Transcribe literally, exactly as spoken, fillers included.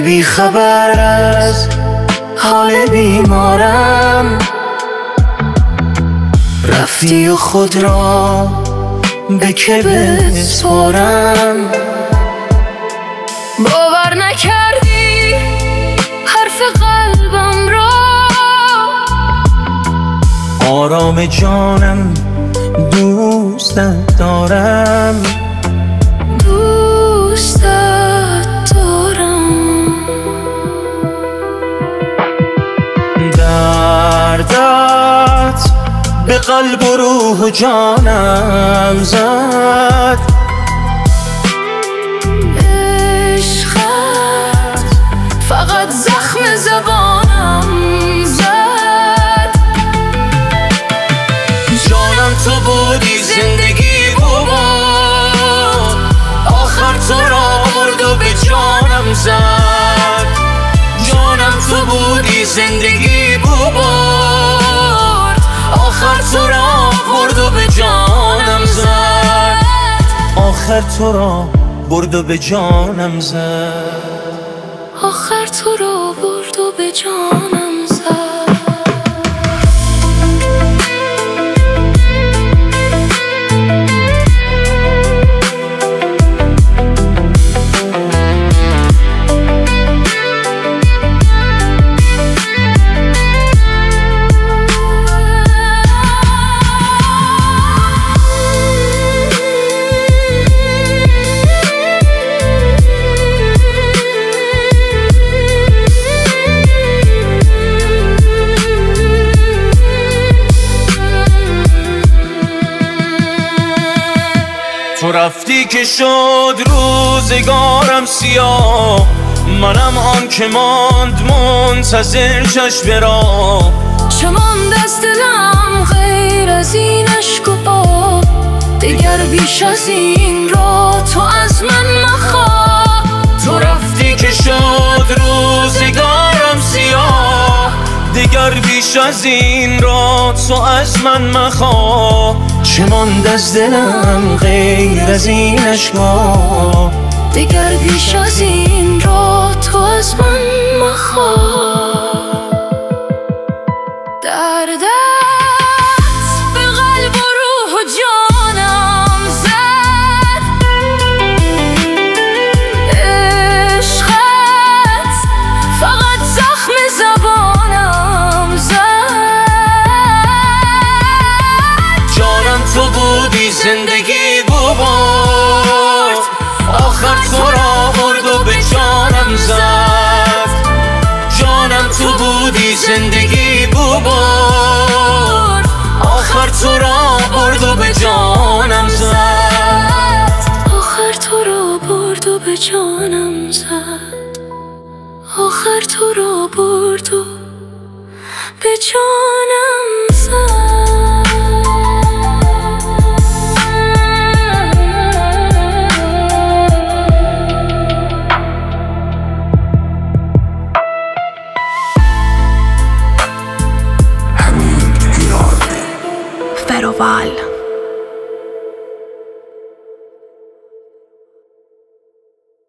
بی خبر از حال بیمارم، رفتی و خود را به که بسپارم. باور نکردی حرف قلبم را، آرام جانم دوستت دارم، دوستت دارم. دردت به قلب و روح و جانم زد، عشقت فقط زخم زبانم زد. جانم تو بودی زندگی بود، آخر تو را برد و به جانم زد. جانم تو بودی زندگی بود، آخر تو را برد و به جانم زد. آخر تو را برد و به جانم زد. آخر تو را برد و به جانم زد. تو رفتی که شد روزگارم سیاه، منم آن که ماند منتظر چشم راه. چه ماند از دلم غیر از این عشق و آب، دیگر بیش از این را تو از من مخواه. تو رفتی که شد روزگارم سیاه، دیگر بیش از این را تو از من مخواه. چه ماند از دلم غیر از این عشقا، دیگر بیش از این را تو از من مخواه. دردت به قلب و روح و جانم زد، عشقت فقط زخم زبانم زد. جانم تو بودی زندگی بود، آخر تو را برد و به جانم زد. جانم تو بودی زندگی بود، آخر تو را برد و به جانم زد. آخر تو را برد و به جانم زد. آخر تو را برد و به جانم